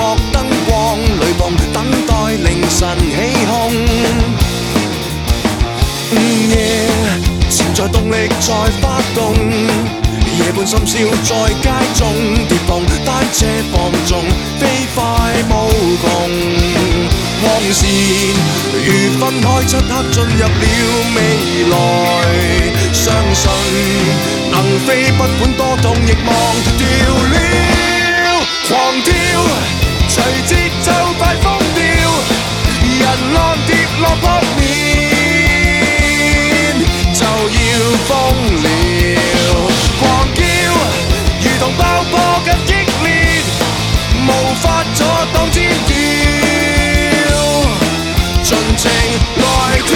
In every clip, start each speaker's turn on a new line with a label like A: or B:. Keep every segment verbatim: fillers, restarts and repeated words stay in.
A: 幕燈光裏碰，等待凌晨起哄。午夜潛在動力在發動，夜半深宵在街中跌碰，單車放縱，飛快無窮。光線如分開，漆黑進入了未來，相信能飛，不管多痛亦忘掉了，狂跳，隨節奏快瘋掉，人浪跌落撲面就要瘋了，狂叫如同爆破更激烈，無法阻擋尖叫，盡情來跳。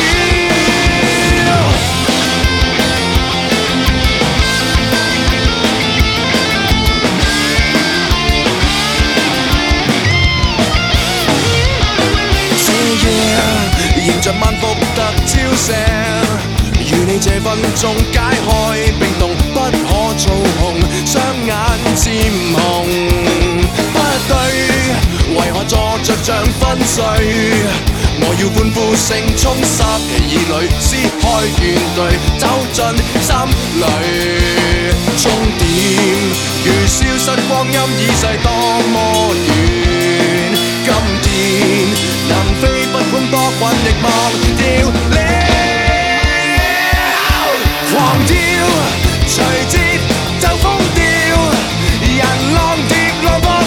A: 迎着萬伏特照射，與你這分鐘解開冰凍，不可操控，雙眼漸紅。不對，為何坐着像昏睡？我要歡呼聲衝濕耳裏，撕開怨懟，走進心裏。終點如消失，光陰已逝多麼遠。今天能飛，不管多困亦忘掉了，狂跳，隨節就瘋掉，人浪跌落撲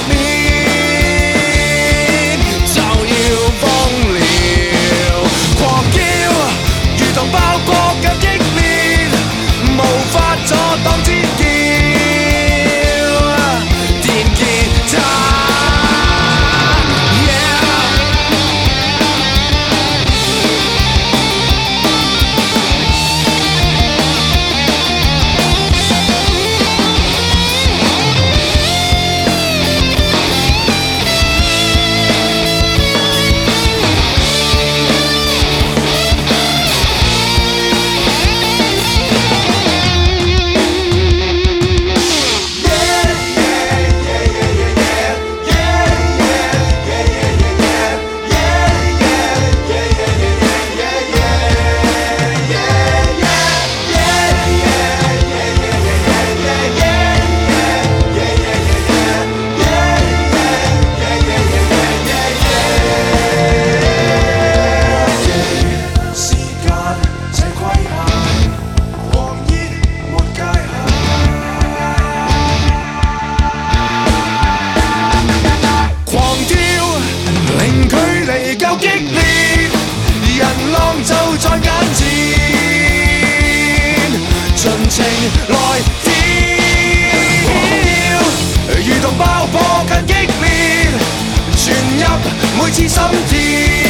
A: 面就要瘋了，狂叫如同爆破更激烈，無法阻擋尖叫，電吉他。夠激烈，人浪就在眼前，盡情來跳，如同爆破更激烈，傳入每次心跳。